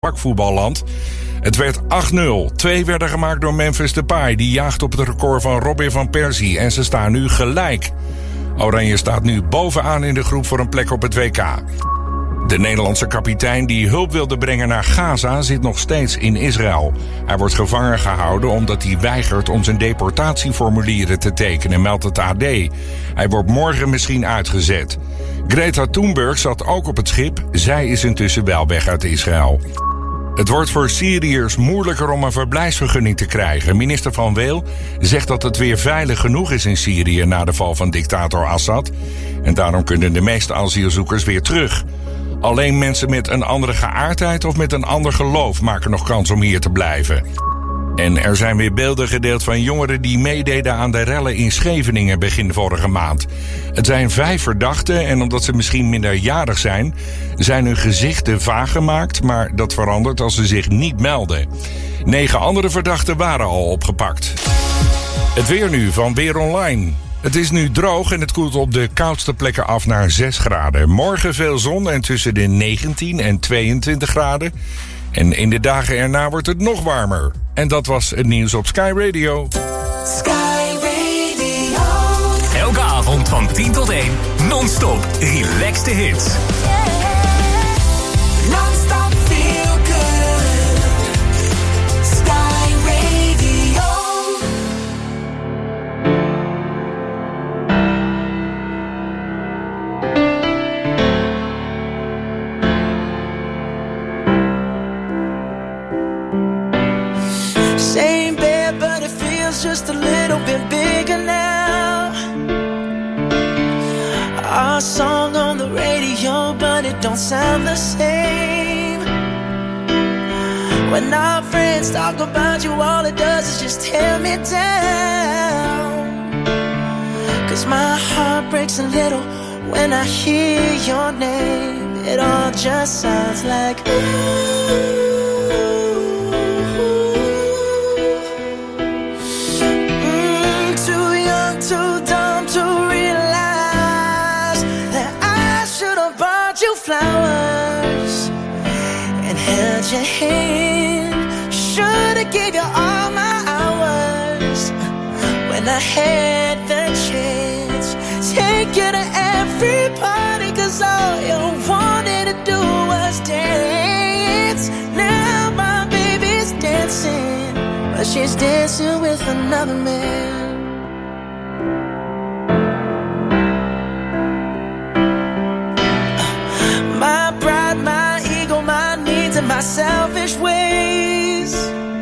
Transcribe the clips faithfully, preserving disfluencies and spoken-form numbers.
vakvoetballand. Het werd acht nul. Twee werden gemaakt door Memphis Depay. Die jaagt op het record van Robin van Persie. En ze staan nu gelijk. Oranje staat nu bovenaan in de groep voor een plek op het W K. De Nederlandse kapitein die hulp wilde brengen naar Gaza zit nog steeds in Israël. Hij wordt gevangen gehouden omdat hij weigert om zijn deportatieformulieren te tekenen, meldt het A D. Hij wordt morgen misschien uitgezet. Greta Thunberg zat ook op het schip. Zij is intussen wel weg uit Israël. Het wordt voor Syriërs moeilijker om een verblijfsvergunning te krijgen. Minister Van Weel zegt dat het weer veilig genoeg is in Syrië na de val van dictator Assad. En daarom kunnen de meeste asielzoekers weer terug. Alleen mensen met een andere geaardheid of met een ander geloof maken nog kans om hier te blijven. En er zijn weer beelden gedeeld van jongeren die meededen aan de rellen in Scheveningen begin vorige maand. Het zijn vijf verdachten en omdat ze misschien minderjarig zijn, zijn hun gezichten vaag gemaakt, maar dat verandert als ze zich niet melden. Negen andere verdachten waren al opgepakt. Het weer nu van Weer Online. Het is nu droog en het koelt op de koudste plekken af naar zes graden. Morgen veel zon en tussen de negentien en tweeëntwintig graden. En in de dagen erna wordt het nog warmer. En dat was het nieuws op Sky Radio. Sky Radio. Elke avond van tien tot één, non-stop, relaxed hits. Non-stop feel good. Sky Radio. Same bed, but it feels just a little bit bigger now. Our song on the radio, but it don't sound the same. When our friends talk about you, all it does is just tear me down. 'Cause my heart breaks a little when I hear your name. It all just sounds like ooh. Too dumb to realize that I should have bought you flowers and held your hand. Should have gave you all my hours when I had the chance. Take you to every party, 'cause all you wanted to do was dance. Now my baby's dancing, but she's dancing with another man. My selfish ways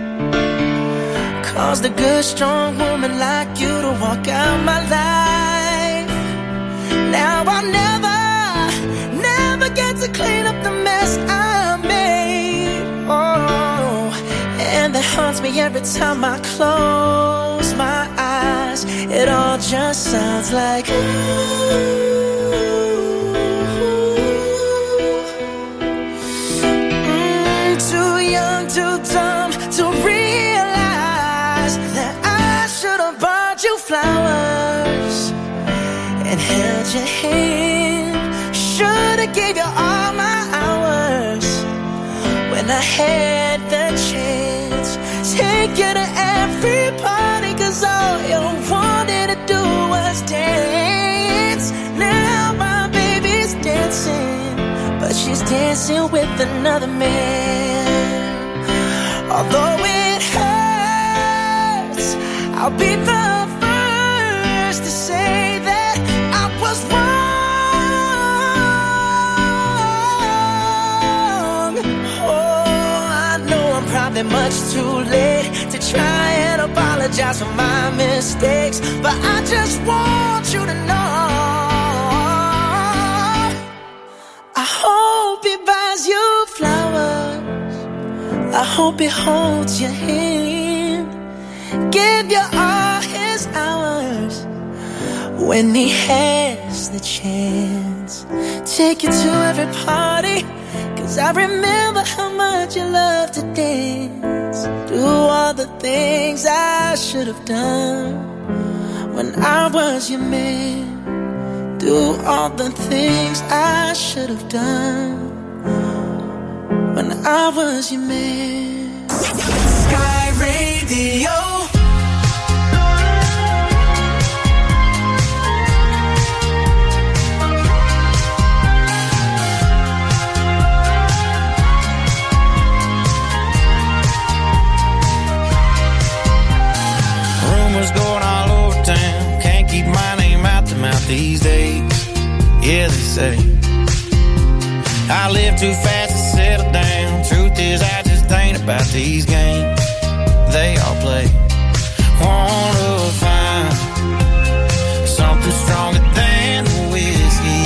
caused a good strong woman like you to walk out my life. Now I'll never, never get to clean up the mess I made. Oh, and that haunts me every time I close my eyes. It all just sounds like ooh. Too dumb to realize that I should have bought you flowers and held your hand. Should have gave you all my hours when I had the chance. Take you to every party, 'cause all you wanted to do was dance. Now my baby's dancing, but she's dancing with another man. Although it hurts, I'll be the first to say that I was wrong. Oh, I know I'm probably much too late to try and apologize for my mistakes, but I just want you to know I hope he buys you flowers. I hope he holds your hand, give you all his hours when he has the chance. Take you to every party, 'cause I remember how much you love to dance. Do all the things I should have done when I was your man. Do all the things I should have done when I was your man. Sky Radio. Rumors going all over town, can't keep my name out the mouth these days. Yeah, they say I live too fast to settle down. Truth is, I just ain't about these games they all play. Wanna find something stronger than whiskey.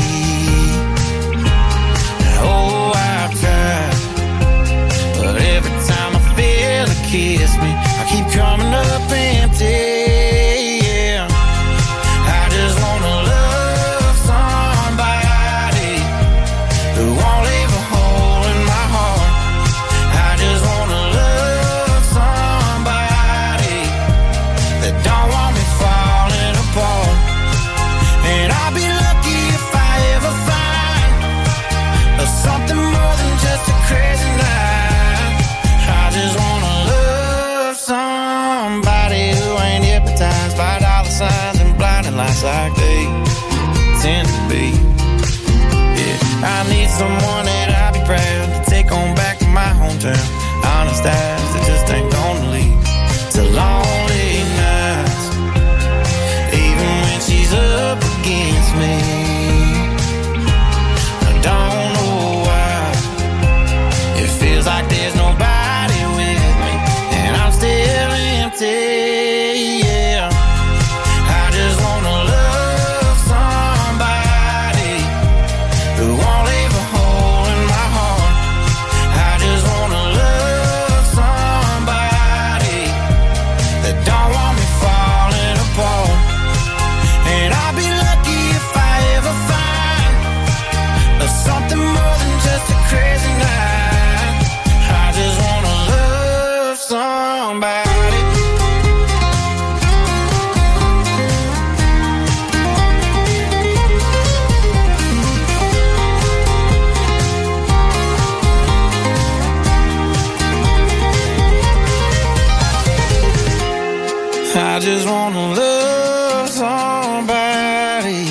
Oh, I've tried, but every time I feel it kiss me, I keep coming up empty. Yeah, I just wanna love somebody who won't leave a hole in my heart. I just wanna love somebody that don't want me falling apart. And I'll be lucky if I ever find something more than just a crazy night. I just wanna love somebody who ain't hypnotized by dollar signs and blinding lights like they tend to be. Yeah, I need someone that I'll be proud to take on back to my hometown. Honest eyes that just ain't gonna leave to lonely nights, even when she's up against me. I don't know why it feels like there's nobody with me, and I'm still empty. Yeah, I just wanna love somebody who won't leave a hole in my heart. I just wanna love somebody that don't want me falling apart. And I'll be lucky if I ever find something more than just a crazy night. I just wanna love somebody. I just wanna love somebody.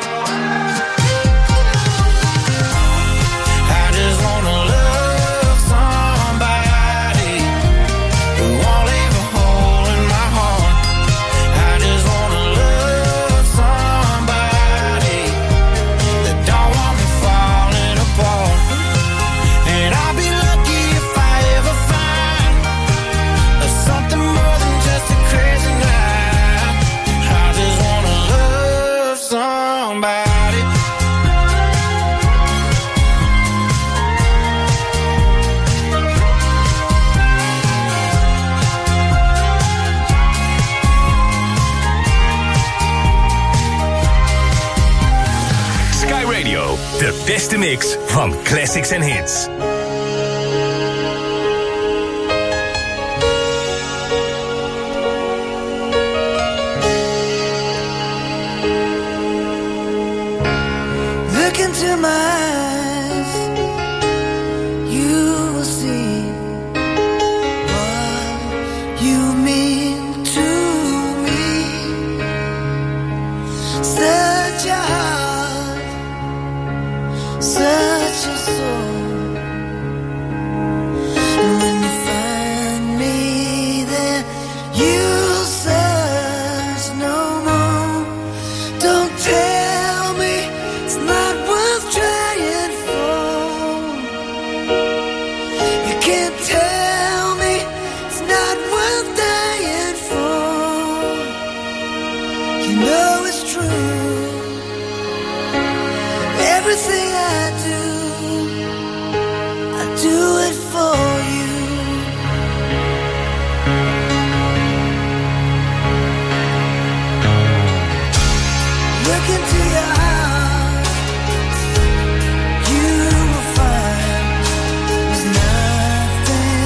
I just wanna love somebody who won't leave a hole in my heart. I just wanna love somebody that don't want me falling apart. And I'll be lucky if I ever find something more than just a crazy night. I just wanna love somebody. Sky Radio, de beste mix van classics en hits. Look into my eyes, you will see what you mean to me. Such a heart, such a soul. And when you find me there, you'll search no more. Don't tell me it's not worth trying for. You can't tell me it's not worth dying for. You know it's true. Everything I do, I do it for you. Look into your heart, you will find there's nothing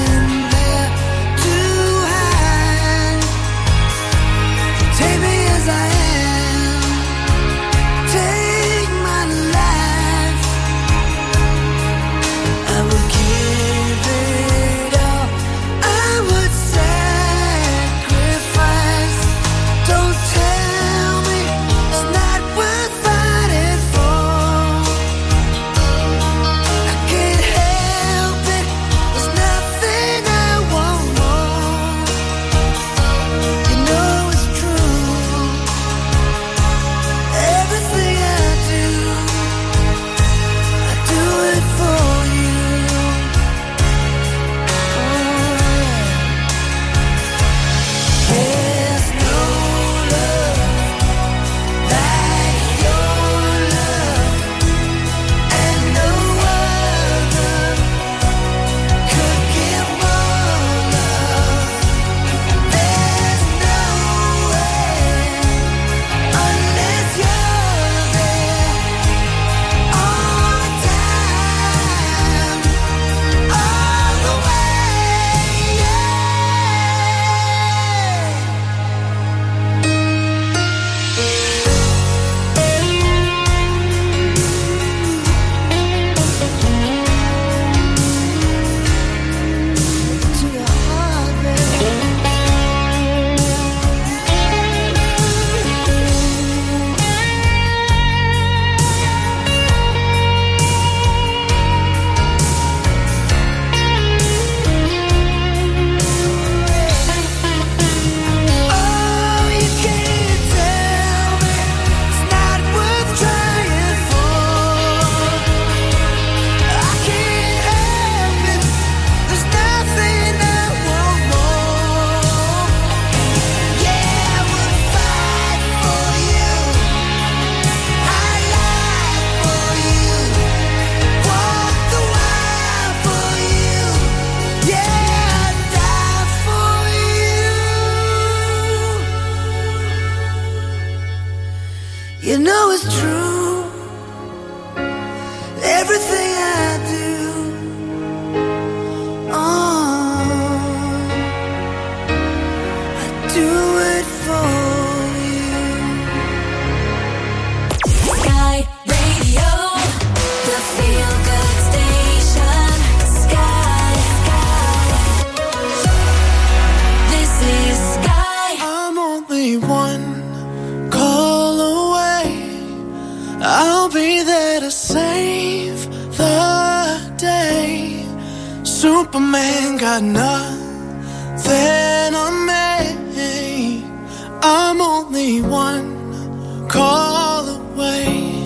Superman got nothing on me. I'm only one call away.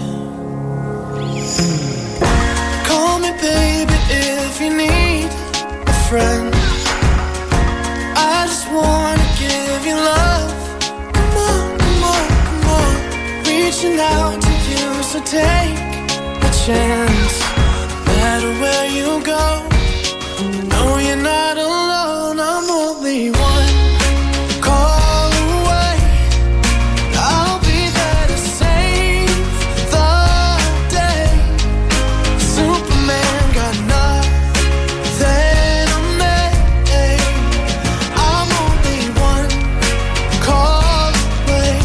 Call me baby if you need a friend. I just wanna give you love. Come on, come on, come on. Reaching out to you, so take a chance. No matter where you go, you know you're not alone. I'm only one call away. I'll be there to save the day. Superman got nothing on me. I'm only one call away.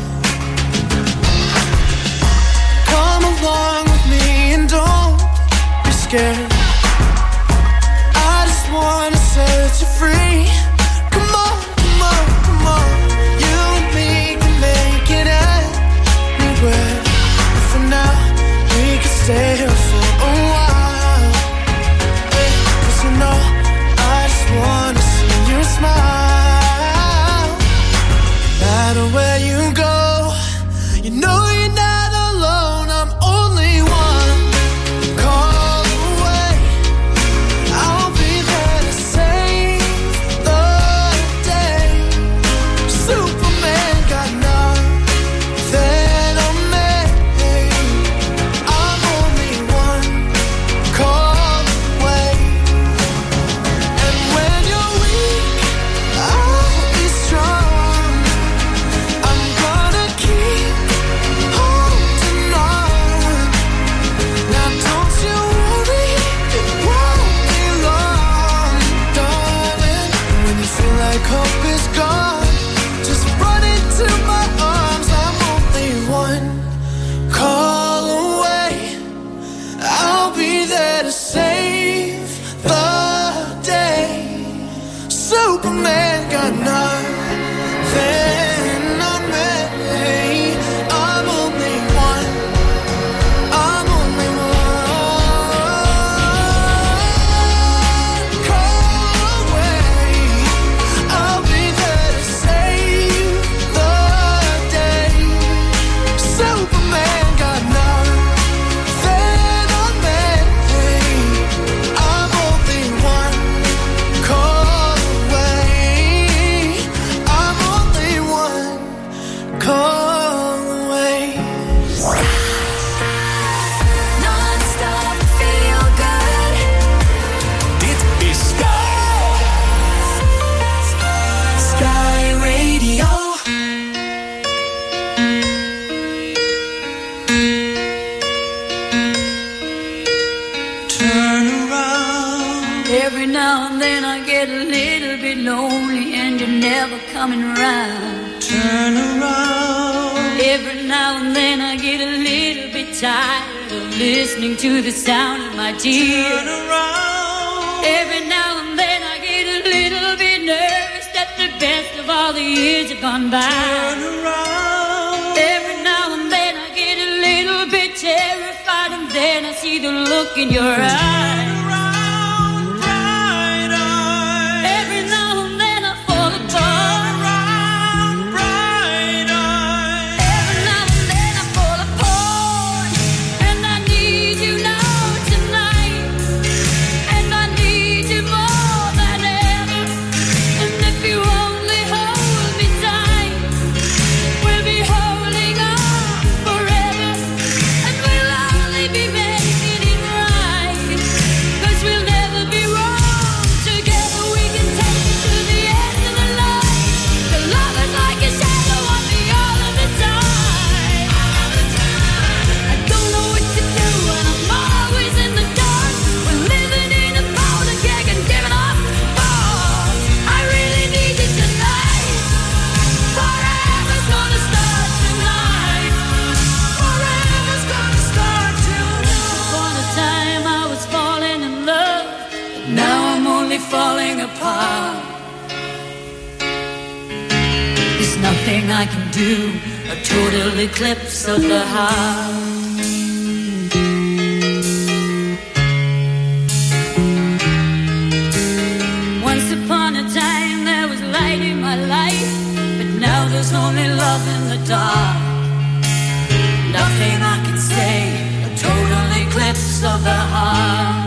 Come along with me and don't be scared. I just wanna set you free. Come on, come on, come on. You and me can make it anywhere. But for now, we can stay here for a while. Hey, 'cause you know, I just wanna see you smile. No matter where you go, you know you're not alone. I'm only one call away. I'll be there to save the day. Superman got nothing on me. I'm only one call away. And when you're weak, I'll be strong. I'm gonna keep holding on. Now don't you worry, it won't be long, darling. When you feel like hope is gone, just run into my arms. I'm only one call away. I'll be there to save the day. Superman got nothing on me. I'm only one. I'm only one call away. I'll be there to save the day. Superman got nothing on me. I'm only one call away. I'm only one call away. Non-stop feel good. Dit is Sky. Sky Radio. Turn around. Every now and then I get a little bit lonely and you're never coming around. Turn around. Every now and then I get a little bit tired of listening to the sound of my Turn tears. around. Every now and then I get a little bit nervous that the best of all the years have gone by. Turn around. Every now and then I get a little bit terrified and then I see the look in your eyes. Around, bright eyes. Every now and then I fall apart. Around, bright eyes. Every now and then I fall apart. And I need you now tonight. And I need you more than ever. And if you only hold me tight, we'll be holding on forever. And we'll only be making it right. 'Cause we'll never be wrong. Together we can take it to the end of the line. The love is like a shadow on me all of the time. I don't know what to do and I'm always in the dark. We're living in a powder keg and giving off balls. I really need you tonight. Forever's gonna start tonight. Forever's gonna start tonight. Upon a time I was falling in love, but now I'm only falling apart. There's nothing I can do, a total eclipse of the heart. dark. Nothing I can say, a total eclipse of the heart.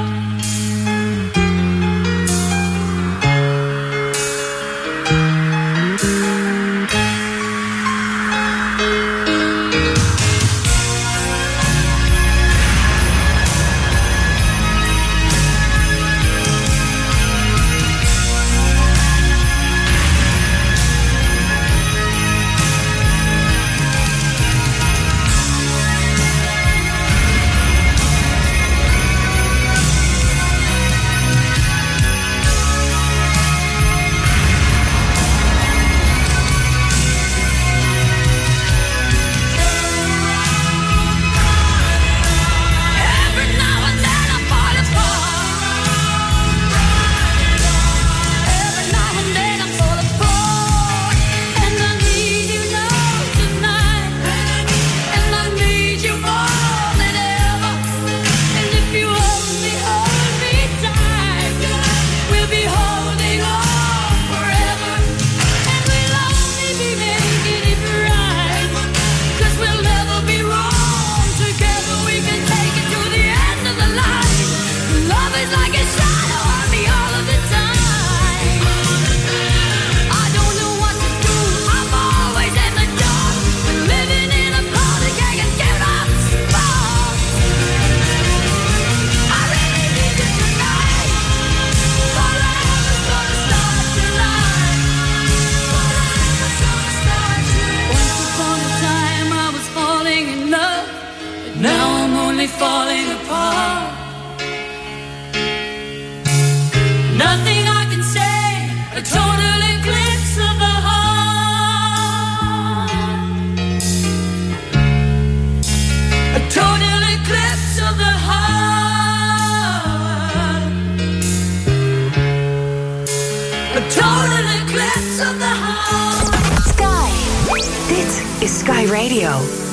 Sky Radio.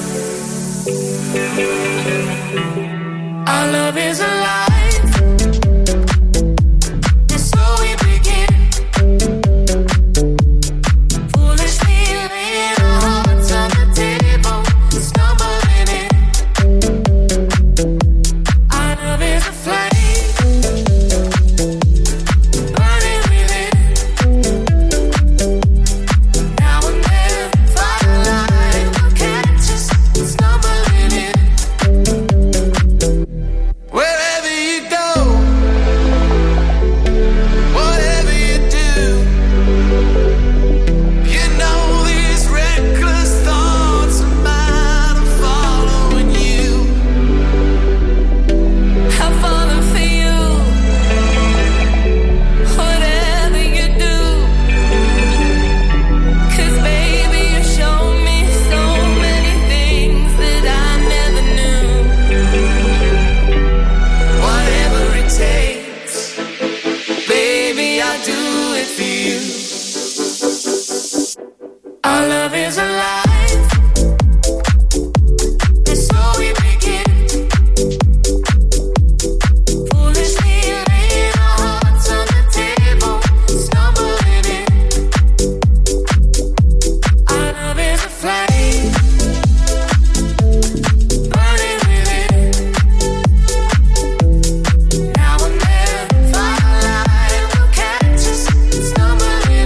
Our love is alive, and so we begin. Foolishly laying our hearts on the table, stumbling in. Our love is a flame, burning within. Now and then, firelight will catch us stumbling in. Wherever you go, whatever you do, you know these reckless thoughts of mine are following you. I'm falling for you, whatever you do. 'Cause baby, you show me so many things that I never knew. Whatever it takes, baby, I'll do it for you. Our love is alive, and so we begin. Foolishly laying our hearts on the table, stumbling in. Our love is a flame, burning within. Now and then, firelight will catch us stumbling in.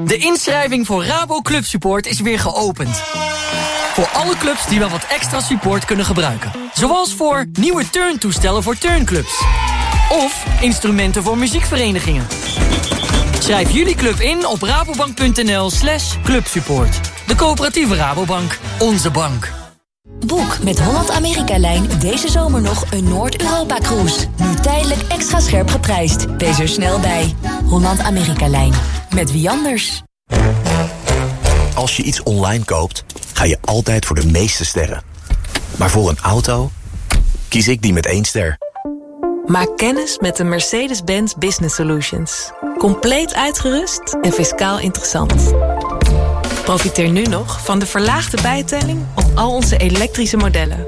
De inschrijving voor Rabo Club Support is weer geopend. Voor alle clubs die wel wat extra support kunnen gebruiken. Zoals voor nieuwe turntoestellen voor turnclubs. Of instrumenten voor muziekverenigingen. Schrijf jullie club in op rabobank.nl slash clubsupport. De coöperatieve Rabobank. Onze bank. Boek met Holland-Amerika-lijn deze zomer nog een Noord-Europa-cruise. Nu tijdelijk extra scherp geprijsd. Wees er snel bij. Holland-Amerika-lijn. Met wie anders? Als je iets online koopt, ga je altijd voor de meeste sterren. Maar voor een auto kies ik die met één ster. Maak kennis met de Mercedes-Benz Business Solutions. Compleet uitgerust en fiscaal interessant. Profiteer nu nog van de verlaagde bijtelling op al onze elektrische modellen.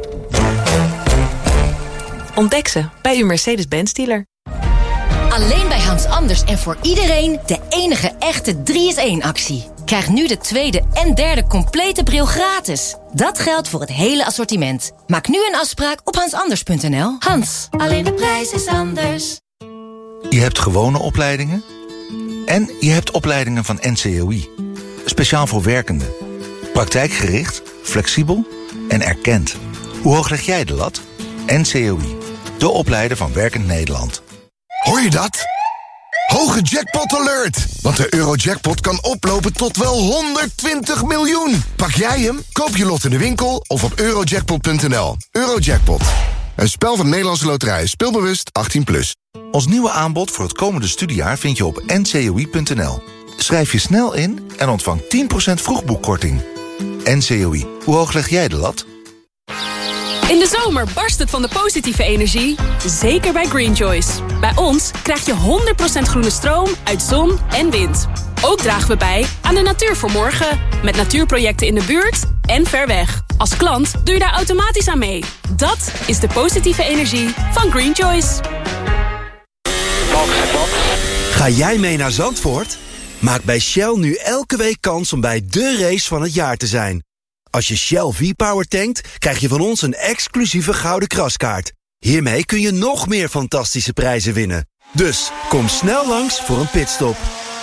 Ontdek ze bij uw Mercedes-Benz dealer. Alleen bij Hans Anders en voor iedereen de enige echte drie is één actie. Krijg nu de tweede en derde complete bril gratis. Dat geldt voor het hele assortiment. Maak nu een afspraak op hans anders punt n l. Hans, alleen de prijs is anders. Je hebt gewone opleidingen en je hebt opleidingen van N C O I. Speciaal voor werkenden. Praktijkgericht, flexibel en erkend. Hoe hoog leg jij de lat? N C O I, de opleider van Werkend Nederland. Hoor je dat? Hoge jackpot alert! Want de Eurojackpot kan oplopen tot wel honderdtwintig miljoen. Pak jij hem? Koop je lot in de winkel of op eurojackpot punt n l. Eurojackpot. Een spel van Nederlandse Loterij. Speelbewust achttien plus. Ons nieuwe aanbod voor het komende studiejaar vind je op n c o i punt n l. Schrijf je snel in en ontvang tien procent vroegboekkorting. N C O I. Hoe hoog leg jij de lat? In de zomer barst het van de positieve energie, zeker bij Green Choice. Bij ons krijg je honderd procent groene stroom uit zon en wind. Ook dragen we bij aan de natuur voor morgen, met natuurprojecten in de buurt en ver weg. Als klant doe je daar automatisch aan mee. Dat is de positieve energie van Green Choice. Ga jij mee naar Zandvoort? Maak bij Shell nu elke week kans om bij de race van het jaar te zijn. Als je Shell V-Power tankt, krijg je van ons een exclusieve gouden kraskaart. Hiermee kun je nog meer fantastische prijzen winnen. Dus kom snel langs voor een pitstop.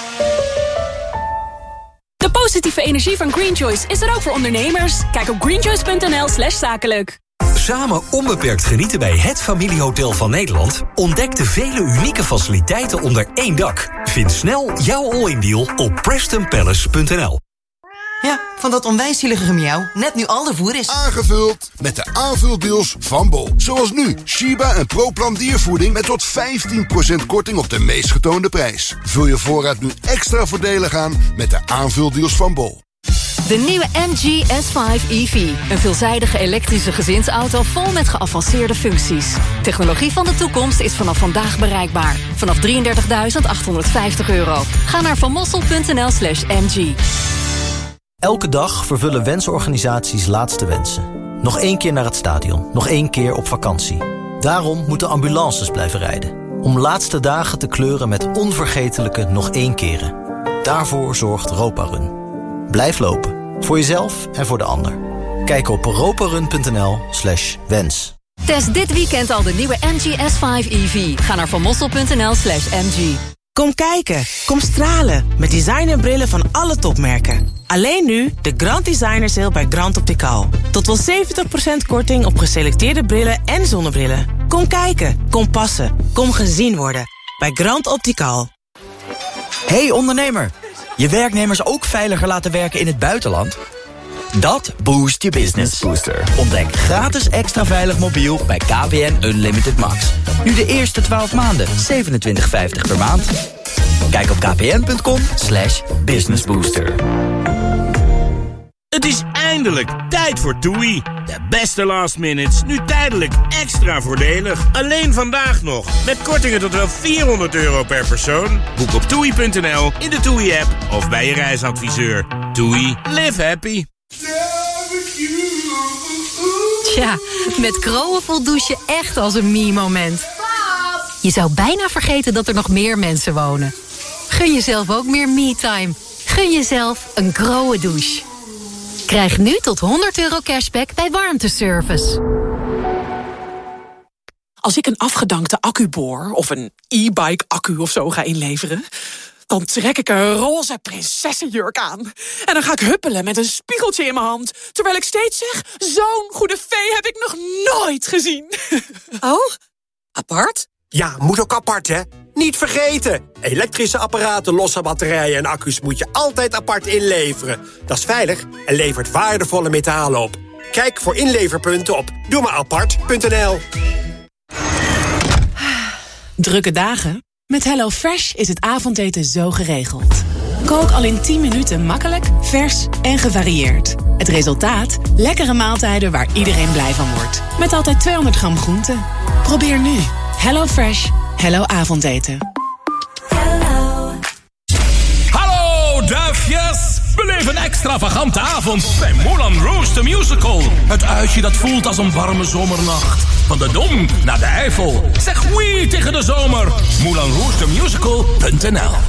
De positieve energie van Green Choice is er ook voor ondernemers. Kijk op greenchoice punt n l slash zakelijk. Samen onbeperkt genieten bij het familiehotel van Nederland. Ontdek de vele unieke faciliteiten onder één dak. Vind snel jouw all-in deal op preston palace punt n l. Ja, van dat onwijs zielige gemiauw. Net nu al de voer is. Aangevuld met de aanvuldeals van Bol. Zoals nu, Shiba en ProPlan diervoeding met tot vijftien procent korting op de meest getoonde prijs. Vul je voorraad nu extra voordelig aan met de aanvuldeals van Bol. De nieuwe M G S vijf E V. Een veelzijdige elektrische gezinsauto vol met geavanceerde functies. Technologie van de toekomst is vanaf vandaag bereikbaar. Vanaf drieëndertigduizend achthonderdvijftig euro. Ga naar vanmossel punt n l slash m g. Elke dag vervullen wensorganisaties laatste wensen. Nog één keer naar het stadion, nog één keer op vakantie. Daarom moeten ambulances blijven rijden. Om laatste dagen te kleuren met onvergetelijke nog één keren. Daarvoor zorgt Roparun. Blijf lopen, voor jezelf en voor de ander. Kijk op roparun punt n l slash wens. Test dit weekend al de nieuwe M G S vijf E V. Ga naar vanmossel punt n l slash m g. Kom kijken, kom stralen met designerbrillen van alle topmerken. Alleen nu de Grand Designer Sale bij Grand Optical. Tot wel zeventig procent korting op geselecteerde brillen en zonnebrillen. Kom kijken, kom passen, kom gezien worden. Bij Grand Optical. Hey ondernemer, je werknemers ook veiliger laten werken in het buitenland? Dat boost je business. Booster. Ontdek gratis extra veilig mobiel bij K P N Unlimited Max. Nu de eerste twaalf maanden, zevenentwintig vijftig per maand. Kijk op kpn punt com slash businessbooster. Het is eindelijk tijd voor TUI. De beste last minutes, nu tijdelijk extra voordelig. Alleen vandaag nog, met kortingen tot wel vierhonderd euro per persoon. Boek op toei punt n l, in de TUI-app of bij je reisadviseur. TUI, live happy. Tja, met Kroon voelt douchen echt als een me-moment. Je zou bijna vergeten dat er nog meer mensen wonen. Gun jezelf ook meer me-time. Gun jezelf een Kroon douche. Krijg nu tot honderd euro cashback bij warmteservice. Als ik een afgedankte accuboor of een e-bike accu of zo ga inleveren, Dan trek ik een roze prinsessenjurk aan. En dan ga ik huppelen met een spiegeltje in mijn hand. Terwijl ik steeds zeg, zo'n goede fee heb ik nog nooit gezien. Oh, apart? Ja, moet ook apart, hè? Niet vergeten! Elektrische apparaten, losse batterijen en accu's moet je altijd apart inleveren. Dat is veilig en levert waardevolle metalen op. Kijk voor inleverpunten op doe maar apart punt n l. Drukke dagen? Met HelloFresh is het avondeten zo geregeld. Kook al in tien minuten makkelijk, vers en gevarieerd. Het resultaat? Lekkere maaltijden waar iedereen blij van wordt. Met altijd tweehonderd gram groente. Probeer nu. HelloFresh. Hello avondeten. Hallo duifjes! Beleef een extravagante avond bij Moulin Rouge the Musical. Het uitje dat voelt als een warme zomernacht. Van de Dom naar de Eifel. Zeg oui tegen de zomer. Moulin Rouge the Musical punt n l.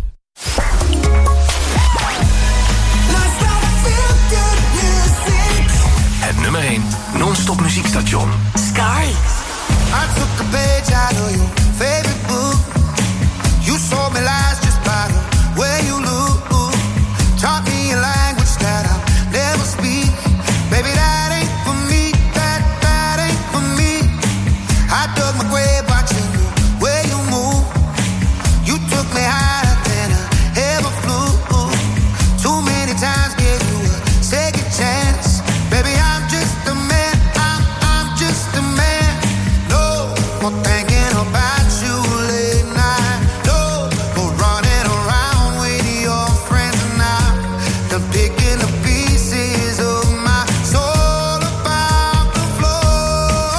Het nummer één non-stop muziekstation. Sky. I took a page out of your favorite book. You sold me lies just by the way you look. Taught me a language that I'll never speak. Baby, that ain't for me, that, that ain't for me. I dug my grave watching the way you move. You took me higher than I ever flew. Too many times gave you a second chance. Baby, I'm just a man, I'm, I'm just a man. No more thinking about you late night. No more running around with your friends now. I'm picking the pieces of my soul about the floor.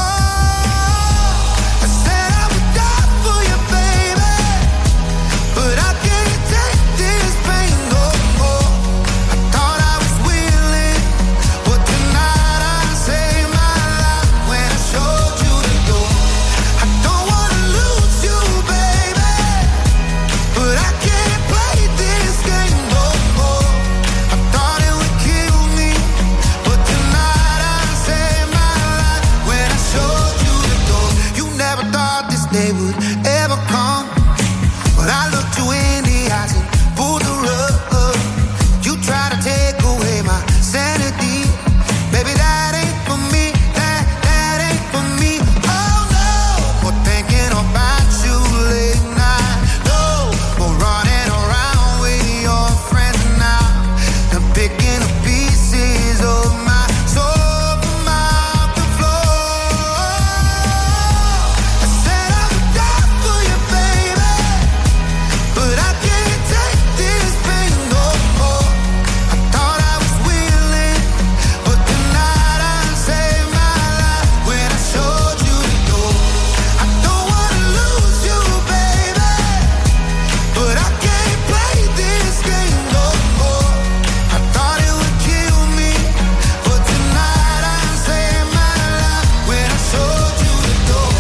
I said I would die for you, baby, but I can't take this pain no more. I thought I was willing, but tonight I saved my life when I showed you the door. I don't wanna lose you, baby, but I can't play this game no more. I thought it would kill me, but tonight I saved my life when I showed you the door. You never thought this day would ever come, but I looked you in the eyes and pulled the rug. You tried to take away my sanity. Baby, that ain't for me, that, that ain't for me. Oh no, more thinking about you late night. No, more running around with your friends now. I'm picking the pieces of my soul from out the floor. I said I would die for you, baby, but I can't take this pain no more. I thought I was willing, but tonight I saved my life when I showed you the door. I don't wanna lose you, baby, but I can't play this game no more. I thought it would kill me, but tonight I saved my life when I showed you the door.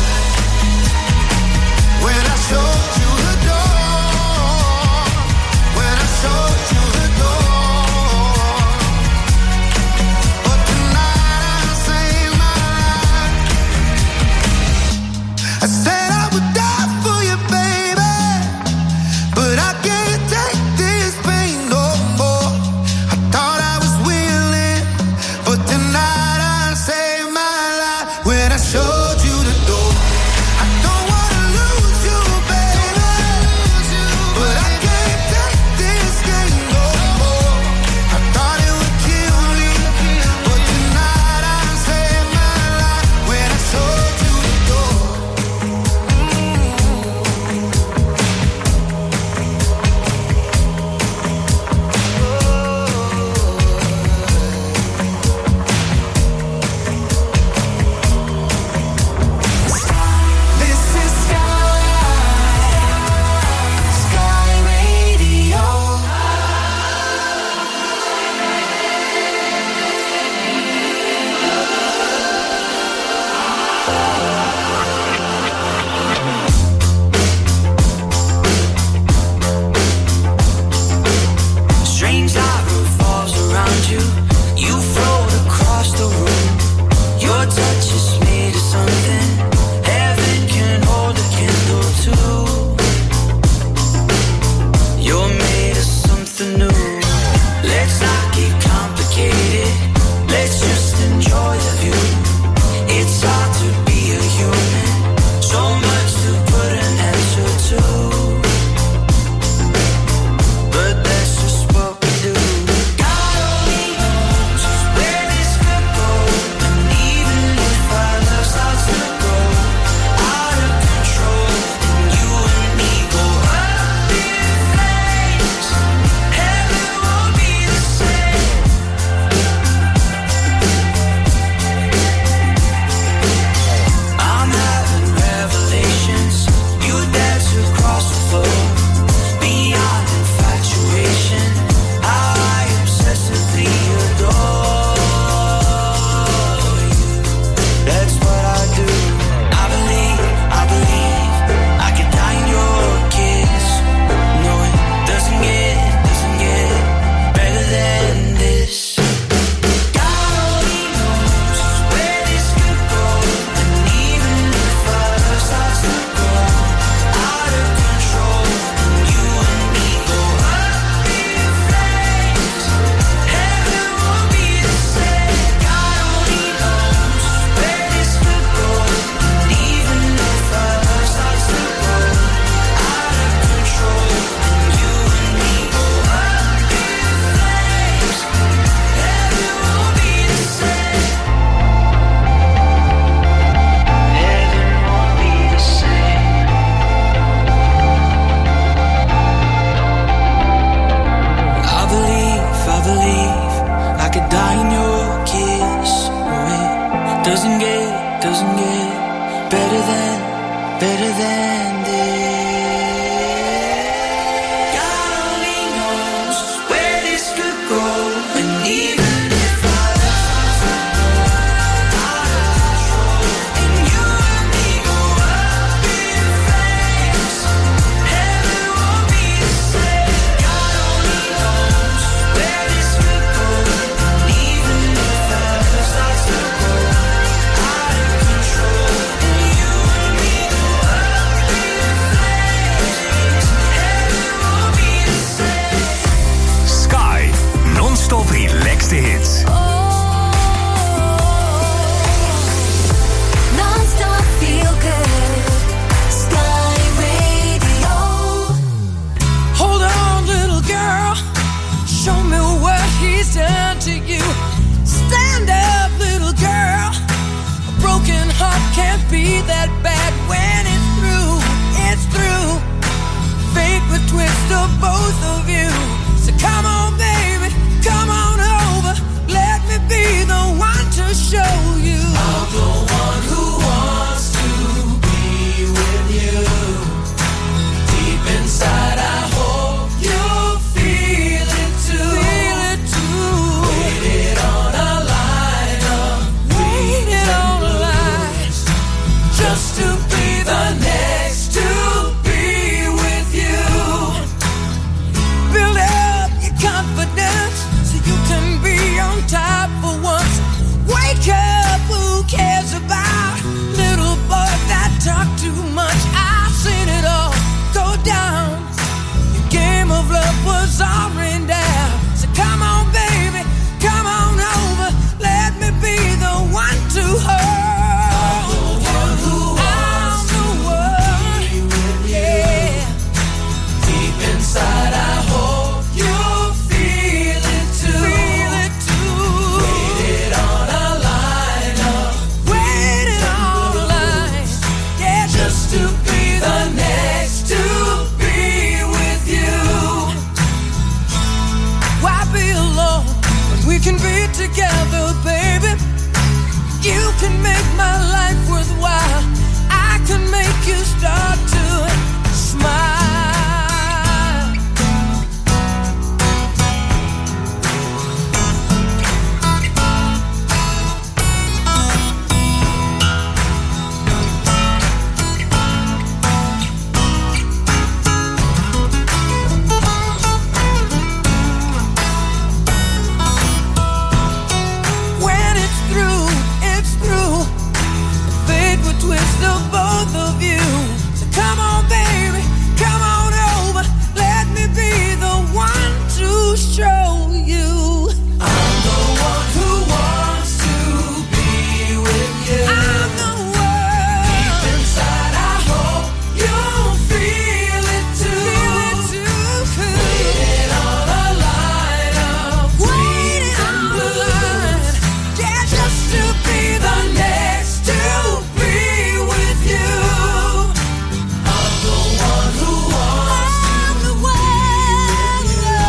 When I showed you the door. When I showed you the door. But tonight I saved my life. I said I would die for you, baby, but I can't take this pain no more. I thought I was willing, but tonight I saved my life when I showed you the door. I don't wanna lose you, baby, but I can't take this game no more. I thought it would kill me, but tonight I saved my life when I showed you the door. better than this. God only knows where this could go, and even if our love starts to go out of control, and you and me go up in flames, heaven won't be the same. God only knows where this could go, and even if our love starts to go out of control, and you and me go up in flames, heaven won't be the same. Sky, non-stop relaxed hits. Non-stop feel good. Sky Radio. Hold on, little girl. Show me what he's done to you. Stand up, little girl. A broken heart can't be that bad when it's through. It's through. Fate would twist of both of you. So come on, baby. Come on over. Let me be the one to show you. I'm the one who wants to be with you. Deep inside, I hope you feel it too. Feel it too. Waited on a line up. Waited on a line. Just to be the next to be with you. Build up your confidence so you can be on top for once. Wake up, who cares about little boys that talk too much? I've seen it all go down. The game of love was already down. So come on, baby, come on over. Let me be the one to hold. I'm the one who wants to be with you. Deep inside, I hope you feel it too. Feel it too. Waited on a line up. Waited on a line. Yeah, just to be the next to be with you. Why be alone when we can be together, baby? You can make my life worthwhile. I can make you start to smile. When it's through, it's through. Fate would twist of both of you. So come on, baby, come on over. Let me be the one to show you. I'm the one who wants to be with you. I'm the one. Deep inside, I hope you feel it too. Feel it too. Waiting on a line up. Waiting on a line. Yeah, just to be the next to be with you. I'm the one who wants I'm the one.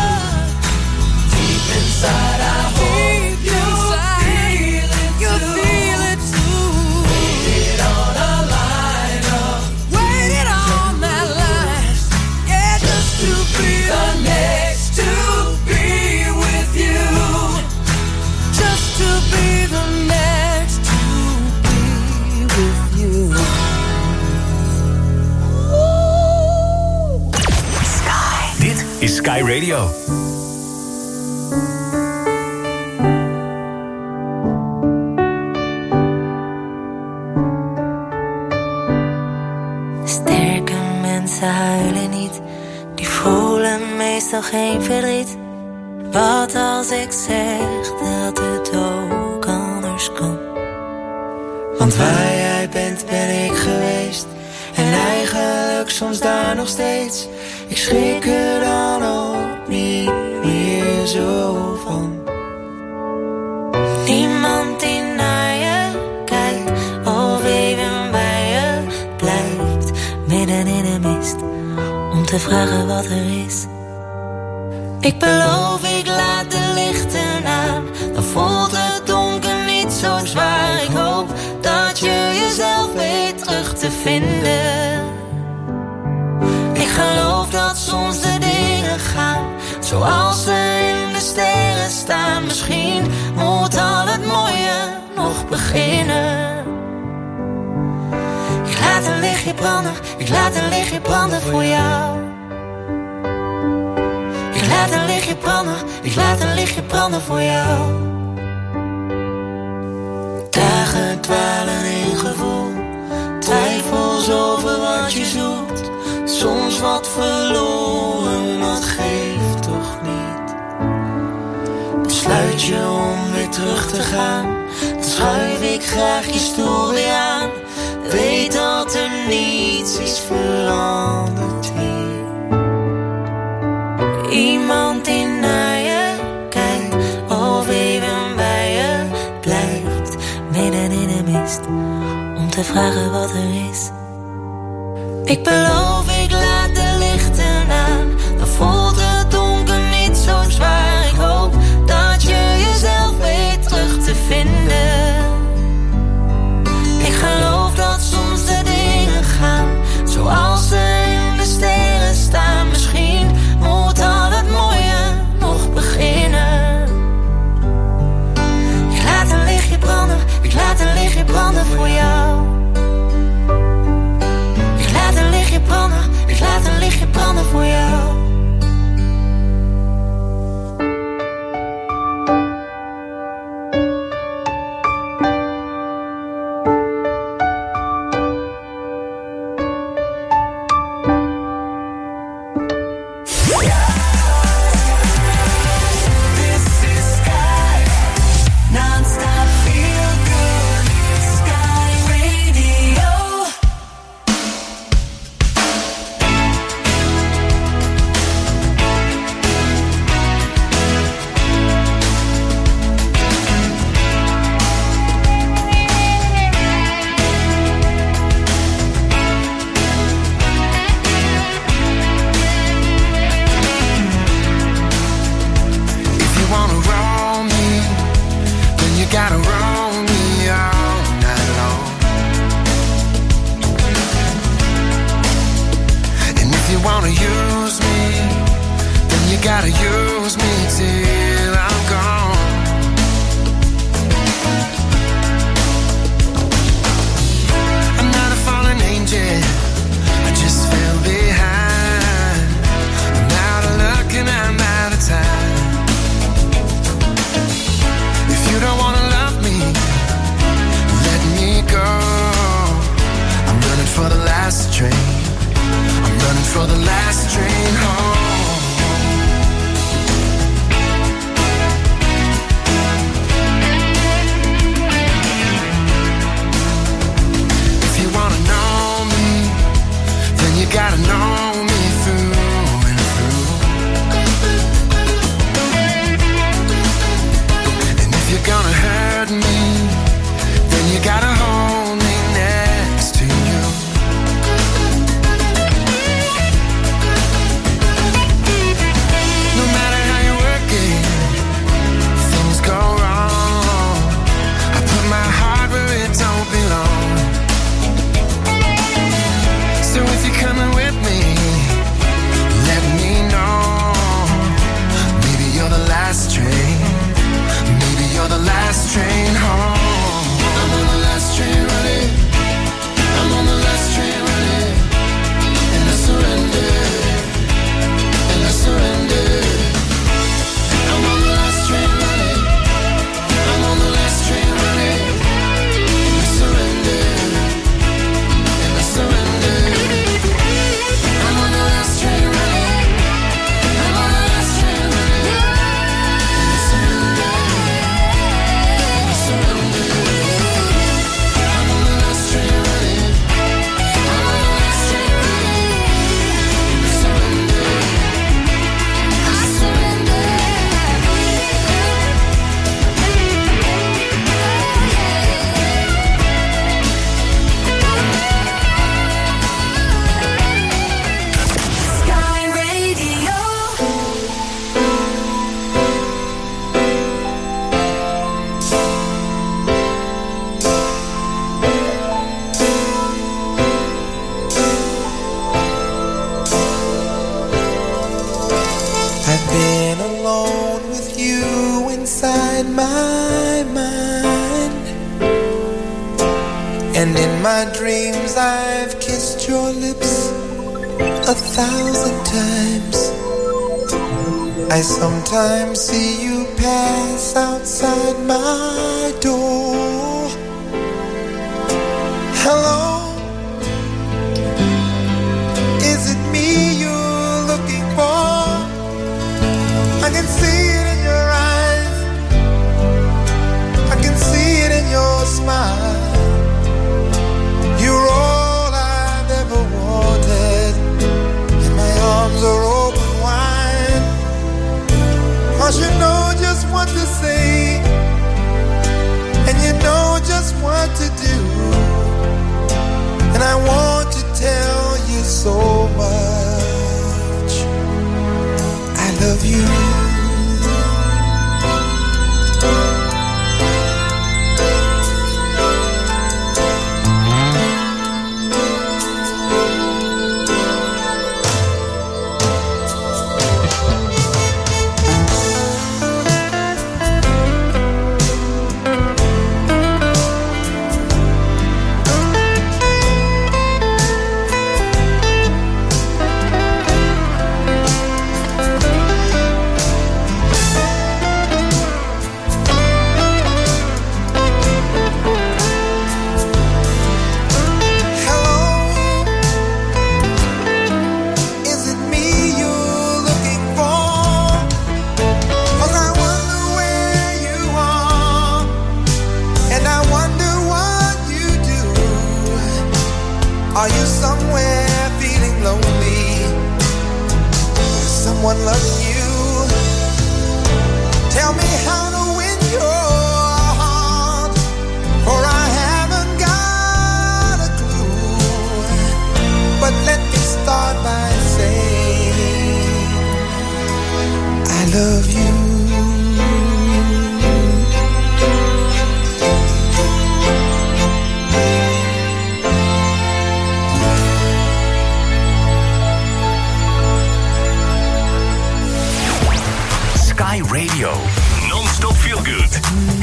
Deep inside, I hope you feel it too. You feel it too. Waited on a line up. Waited on that line. Yeah, just to be the next to be with you. Just to be the next to be with you. Dit is Sky Radio. Sterke mensen huilen niet, die voelen meestal geen verdriet. Wat als ik zeg dat het ook anders kan? Want waar jij bent, ben ik geweest. En eigenlijk soms daar nog steeds. Ik schrik er dan ook niet meer zo van. Niemand die naar je kijkt of even bij je blijft. Midden in de mist, om te vragen wat er is. Ik beloof, ik laat de lichten aan. Dan voelt het donker niet zo zwaar. Ik hoop dat je jezelf weet terug te vinden. Zoals we in de sterren staan. Misschien moet al het mooie nog beginnen. Ik laat een lichtje branden, ik laat een lichtje branden voor jou. Ik laat een lichtje branden, ik laat een lichtje branden voor jou. Dagen dwalen in gevoel, twijfels over wat je zoekt. Soms wat verloren, dat geeft toch niet. Besluit je om weer terug te gaan, dan schuif ik graag je stoel weer aan. Weet dat er niets is veranderd hier. Iemand die naar je kijkt, of even bij je blijft. Midden in de mist, om te vragen wat er is. Ik beloof, ik laat de lichten aan. Dan voelt het donker niet zo zwaar. Ik hoop dat je jezelf weet terug te vinden. Ik geloof dat soms de dingen gaan zoals ze in de sterren staan. Misschien moet al het mooie nog beginnen. Ik laat een lichtje branden, ik laat een lichtje branden voor jou. Ik laat een lichtje branden, ik laat een lichtje branden voor jou. And in my dreams I've kissed your lips a thousand times. I sometimes see you pass outside my door. Hello, is it me you're looking for? I can see it in your eyes, I can see it in your smile. You're all I've ever wanted, and my arms are open wide. 'Cause you know just what to say, and you know just what to do. And I want to tell you so much, I love you. Are you somewhere feeling lonely? Someone loves you? Tell me how to win your heart, for I haven't got a clue. But let me start by saying I love you. Radio. Non-stop feel good.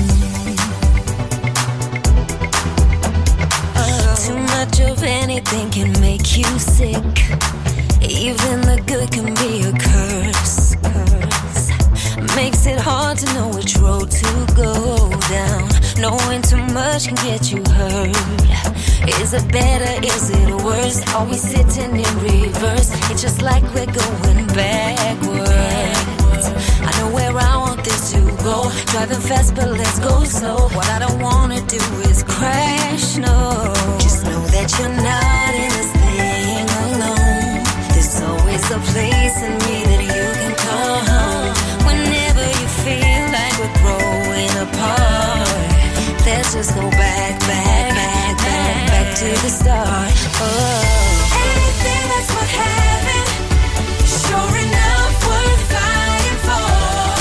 Too much of anything can make you sick. Even the good can be a curse. curse. Makes it hard to know which road to go down. Knowing too much can get you hurt. Is it better? Is it worse? Are we sitting in reverse? It's just like we're going backwards. I know where I want this to go. Driving fast, but let's go slow. What I don't wanna do is crash, no. Just know that you're not in this thing alone. There's always a place in me that you can call home. Whenever you feel like we're growing apart, let's just go back, back, back, back, back to the start. Oh, anything that's worth having, sure enough worth fighting for.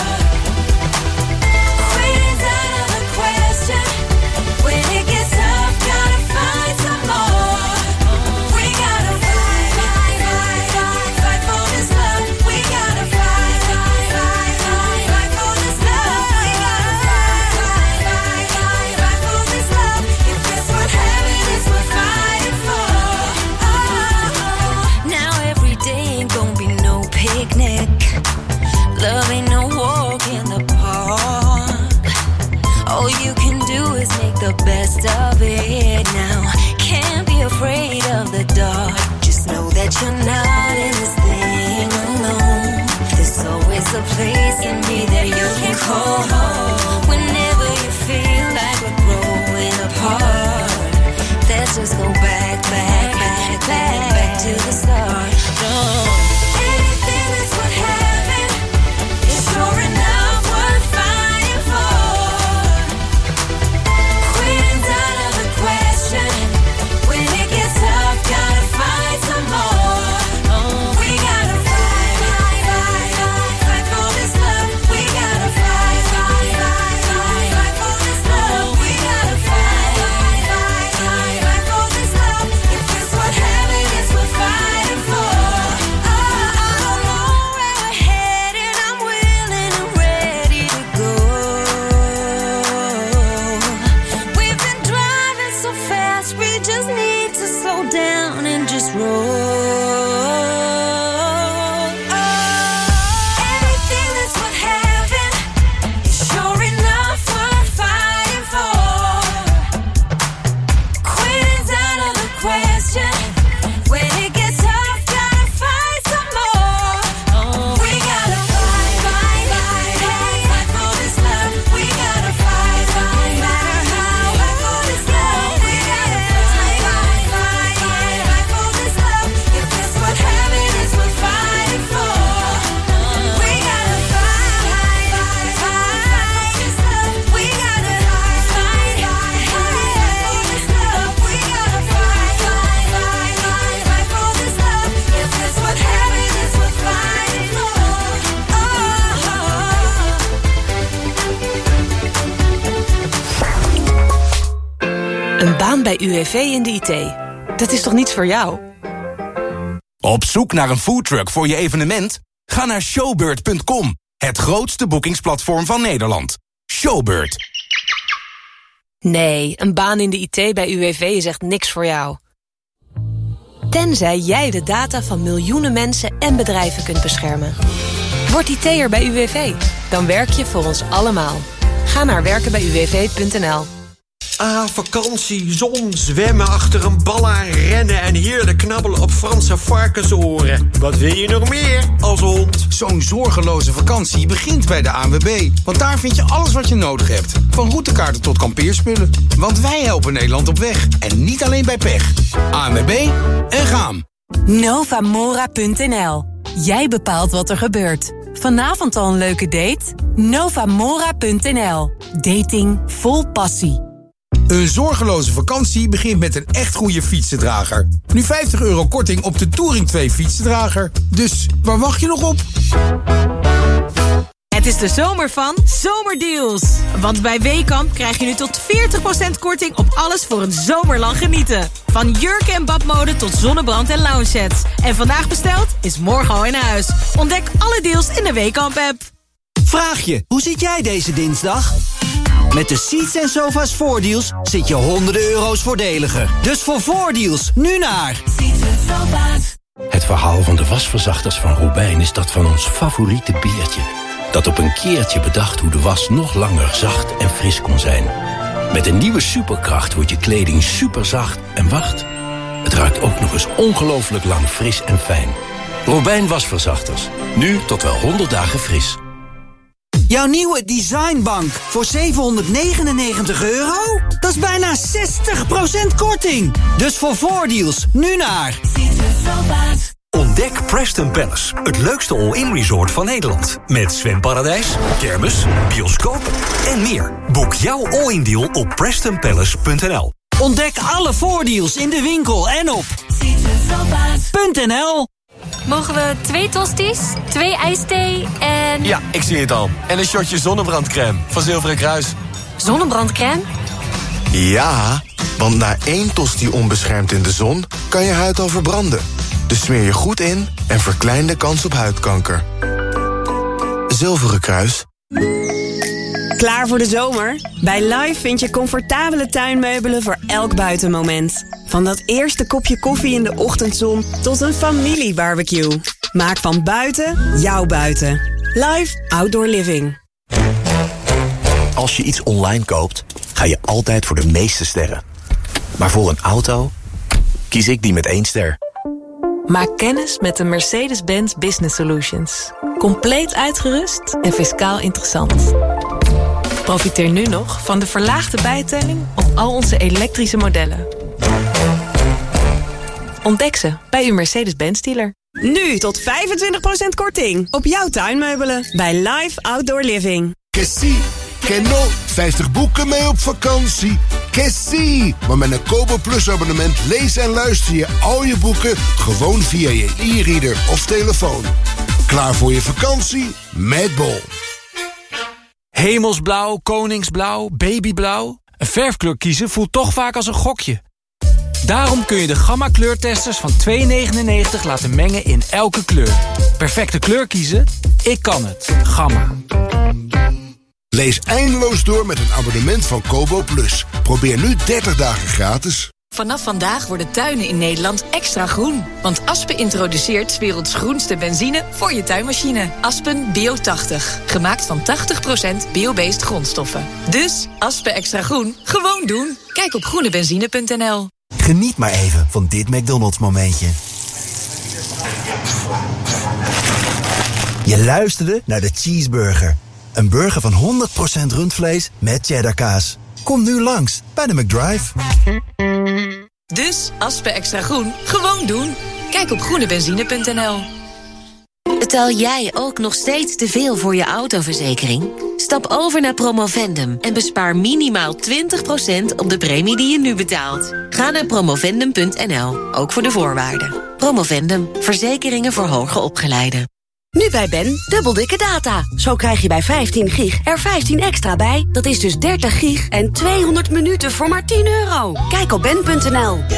Quitting's out of the question. When it gets tough, gotta find some more. We gotta fight, fight, fight, fight, fight for this love. We gotta fight, fight, fight, fight, fight for this love. We gotta fight, fight, fight, fight, fight for this love. If it's worth having, it's worth fighting for. Oh, now every day ain't gonna be no picnic. Love ain't no walk in the park. All you can do is make the best of it now. Can't be afraid of the dark. Just know that you're not in this thing alone. There's always a place in me that you can call home. Whenever you feel like we're growing apart, let's just go back, back, back, back, back to the start. No. Anything that's worth having is sure enough worth fighting for. Quitting's out of the question. When it gets tough, gotta fight some more. We gotta fight, fight, fight, fight, fight for this love. We gotta fight, fight, fight, fight, fight for this love. We gotta fight, fight, fight, fight, fight for this love. If bij U W V in de I T. Dat is toch niets voor jou? Op zoek naar een foodtruck voor je evenement? Ga naar showbird punt com, het grootste boekingsplatform van Nederland. Showbird. Nee, een baan in de I T bij U W V is echt niks voor jou. Tenzij jij de data van miljoenen mensen en bedrijven kunt beschermen. Word I T'er bij U W V. Dan werk je voor ons allemaal. Ga naar werken bij u w v punt n l. Ah, vakantie, zon, zwemmen achter een bal aan, rennen en heerlijk knabbelen op Franse varkensoren. Wat wil je nog meer als hond? Zo'n zorgeloze vakantie begint bij de A N W B. Want daar vind je alles wat je nodig hebt. Van routekaarten tot kampeerspullen. Want wij helpen Nederland op weg. En niet alleen bij pech. A N W B en gaan. Novamora punt n l. Jij bepaalt wat er gebeurt. Vanavond al een leuke date? Novamora punt n l. Dating vol passie. Een zorgeloze vakantie begint met een echt goede fietsendrager. Nu vijftig euro korting op de Touring twee fietsendrager. Dus waar wacht je nog op? Het is de zomer van Zomerdeals. Want bij Weekamp krijg je nu tot veertig procent korting op alles voor een zomerlang genieten. Van jurken en badmode tot zonnebrand en lounge sets. En vandaag besteld is morgen al in huis. Ontdek alle deals in de Weekamp-app. Vraag je, hoe zit jij deze dinsdag? Met de Seats en Sofa's voordeals zit je honderden euro's voordeliger. Dus voor voordeals, nu naar Seats en Sofa's. Het verhaal van de wasverzachters van Robijn is dat van ons favoriete beertje. Dat op een keertje bedacht hoe de was nog langer zacht en fris kon zijn. Met een nieuwe superkracht wordt je kleding superzacht en wacht. Het ruikt ook nog eens ongelooflijk lang fris en fijn. Robijn wasverzachters. Nu tot wel honderd dagen fris. Jouw nieuwe designbank voor zevenhonderdnegenennegentig euro? Dat is bijna zestig procent korting. Dus voor voordeals, nu naar Ontdek Preston Palace, het leukste all-in resort van Nederland. Met zwemparadijs, kermis, bioscoop en meer. Boek jouw all-in deal op preston palace punt n l. Ontdek alle voordeals in de winkel en op .nl. Mogen we twee tosties, twee ijsthee en... Ja, ik zie het al. En een shotje zonnebrandcrème van Zilveren Kruis. Zonnebrandcrème? Ja, want na één tosti onbeschermd in de zon kan je huid al verbranden. Dus smeer je goed in en verklein de kans op huidkanker. Zilveren Kruis. Klaar voor de zomer? Bij Live vind je comfortabele tuinmeubelen voor elk buitenmoment. Van dat eerste kopje koffie in de ochtendzon tot een familiebarbecue. Maak van buiten jouw buiten. Live Outdoor Living. Als je iets online koopt, ga je altijd voor de meeste sterren. Maar voor een auto kies ik die met één ster. Maak kennis met de Mercedes-Benz Business Solutions. Compleet uitgerust en fiscaal interessant. Profiteer nu nog van de verlaagde bijtelling op al onze elektrische modellen. Ontdek ze bij uw Mercedes-Benz dealer. Nu tot vijfentwintig procent korting op jouw tuinmeubelen bij Live Outdoor Living. Kessie, Keno, vijftig boeken mee op vakantie. Kessie, maar met een Kobo Plus abonnement lees en luister je al je boeken gewoon via je e-reader of telefoon. Klaar voor je vakantie met Bol. Hemelsblauw, koningsblauw, babyblauw. Een verfkleur kiezen voelt toch vaak als een gokje. Daarom kun je de Gamma kleurtesters van twee negenennegentig laten mengen in elke kleur. Perfecte kleur kiezen? Ik kan het. Gamma. Lees eindeloos door met een abonnement van Kobo Plus. Probeer nu dertig dagen gratis. Vanaf vandaag worden tuinen in Nederland extra groen. Want Aspen introduceert 's werelds groenste benzine voor je tuinmachine. Aspen Bio tachtig. Gemaakt van tachtig procent bio-based grondstoffen. Dus Aspen extra groen, gewoon doen. Kijk op groene benzine punt n l. Geniet maar even van dit McDonald's momentje. Je luisterde naar de Cheeseburger. Een burger van honderd procent rundvlees met cheddarkaas. Kom nu langs bij de McDrive. Dus Aspen extra groen, gewoon doen. Kijk op groene benzine punt n l. Betaal jij ook nog steeds te veel voor je autoverzekering? Stap over naar Promovendum en bespaar minimaal twintig procent op de premie die je nu betaalt. Ga naar promovendum punt n l, ook voor de voorwaarden. Promovendum, verzekeringen voor hoger opgeleiden. Nu bij Ben, dubbel dikke data. Zo krijg je bij vijftien gig er vijftien extra bij. Dat is dus dertig gig en tweehonderd minuten voor maar tien euro. Kijk op ben punt n l.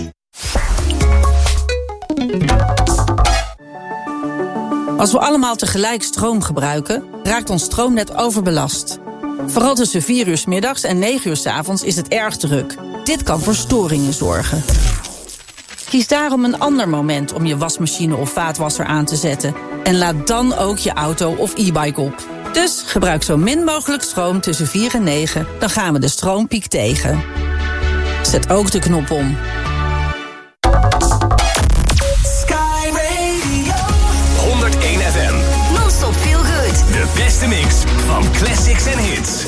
Als we allemaal tegelijk stroom gebruiken, raakt ons stroomnet overbelast. Vooral tussen vier uur 's middags en negen uur 's avonds is het erg druk. Dit kan voor storingen zorgen. Kies daarom een ander moment om je wasmachine of vaatwasser aan te zetten. En laad dan ook je auto of e-bike op. Dus gebruik zo min mogelijk stroom tussen vier en negen. Dan gaan we de stroompiek tegen. Zet ook de knop om. Sky Radio. honderdéén F M. Non-stop feel good. De beste mix van classics en hits.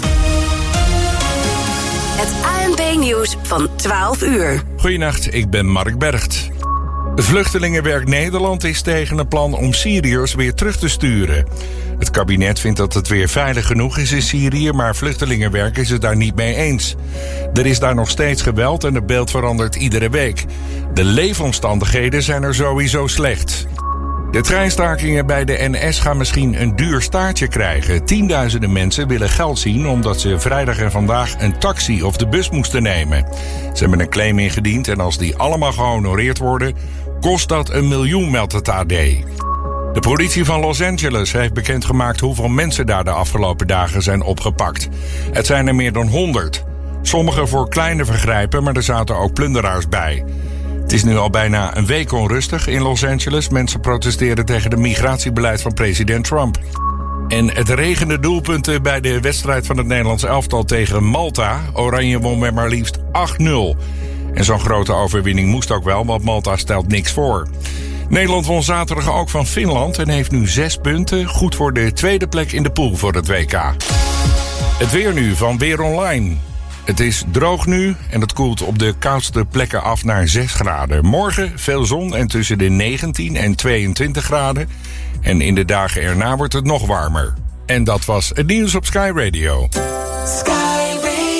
Het A N B-nieuws van twaalf uur. Goedenacht, ik ben Mark Bergt. Vluchtelingenwerk Nederland is tegen een plan om Syriërs weer terug te sturen. Het kabinet vindt dat het weer veilig genoeg is in Syrië, maar Vluchtelingenwerk is het daar niet mee eens. Er is daar nog steeds geweld en het beeld verandert iedere week. De leefomstandigheden zijn er sowieso slecht. De treinstakingen bij de N S gaan misschien een duur staartje krijgen. Tienduizenden mensen willen geld zien omdat ze vrijdag en vandaag een taxi of de bus moesten nemen. Ze hebben een claim ingediend en als die allemaal gehonoreerd worden, kost dat een miljoen, meldt het A D. De politie van Los Angeles heeft bekendgemaakt hoeveel mensen daar de afgelopen dagen zijn opgepakt. Het zijn er meer dan honderd. Sommige voor kleine vergrijpen, maar er zaten ook plunderaars bij. Het is nu al bijna een week onrustig in Los Angeles. Mensen protesteren tegen het migratiebeleid van president Trump. En het regende doelpunten bij de wedstrijd van het Nederlands elftal tegen Malta. Oranje won met maar liefst acht nul. En zo'n grote overwinning moest ook wel, want Malta stelt niks voor. Nederland won zaterdag ook van Finland en heeft nu zes punten. Goed voor de tweede plek in de pool voor het W K. Het weer nu van Weer Online. Het is droog nu en het koelt op de koudste plekken af naar zes graden. Morgen veel zon en tussen de negentien en tweeëntwintig graden. En in de dagen erna wordt het nog warmer. En dat was het nieuws op Sky Radio. Sky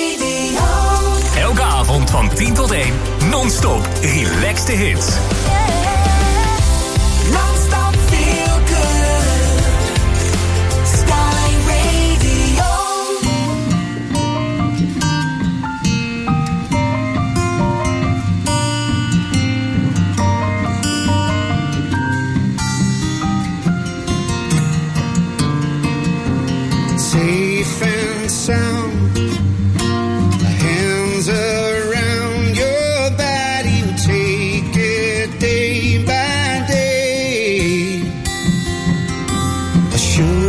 Radio. Elke avond van tien tot één. Non-stop relaxed hits.